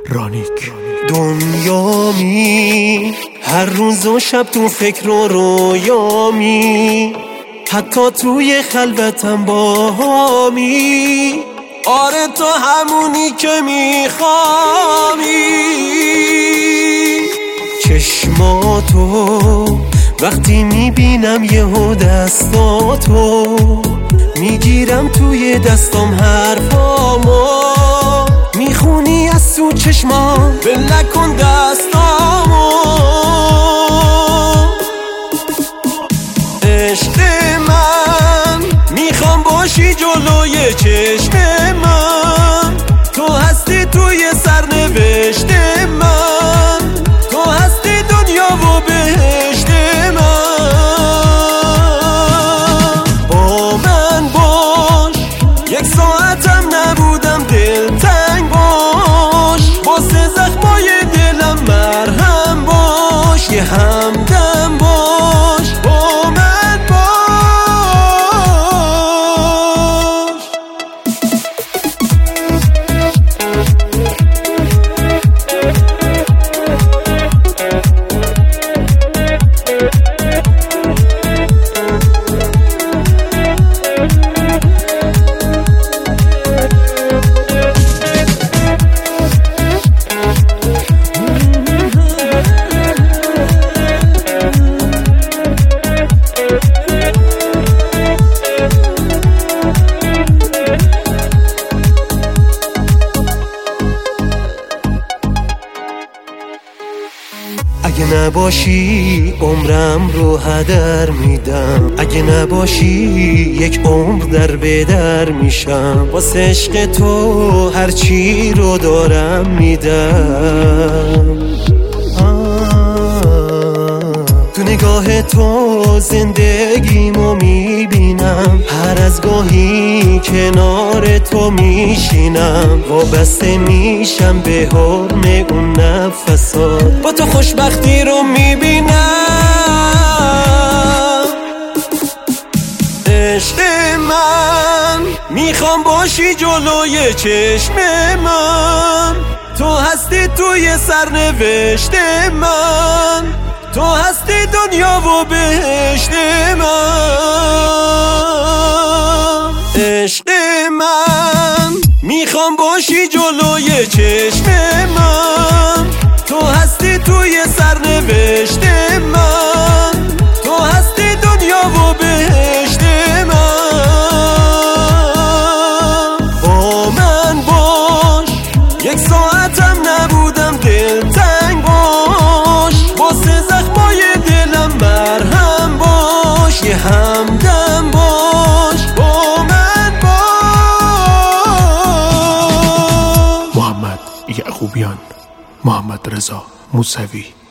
رانیک. دنیامی هر روز و شب تو فکر و رویامی، حتی توی خلوتم باهامی. آره تو همونی که میخوامی. چشماتو وقتی میبینم یهو دستاتو میگیرم توی دستام حرفامو، میخونی از تو چشمام بل نکن دستامو. عشق من میخوام باشی جلوی چشم من، تو هستی توی سرنوشت من، تو هستی دنیا و بهشت من. با من باش یک ساعتم نبودم دلتنگ باش، واسه زخمای دلم مرهم باش، یه همدم باش. با من باش. اگه نباشی عمرم رو هدر میدم، اگه نباشی یک عمر در بدر میشم، واسه عشق تو هرچی رو دارم میدم. تو نگاه تو زندگیمو میبینم، هر از گاهی کنار تو میشینم، وابسته میشم به حرم اون نفسات، با تو خوشبختی رو میبینم. عشق من میخوام باشی جلوی چشم من، تو هستی توی سرنوشت من، تو هستی دنیا و بهشت من. عشق من میخوام باشی جلوی چشم من، تو هستی توی سرنوشت من، تو هستی دنیا و بهشت من. با من باش یک ساعتم نبودم دلتنگ باش، واسه زخمای دلم مرهم باش، یه همدم باش. با من باش. محمد یعقوبیان، محمد رضا موسوی.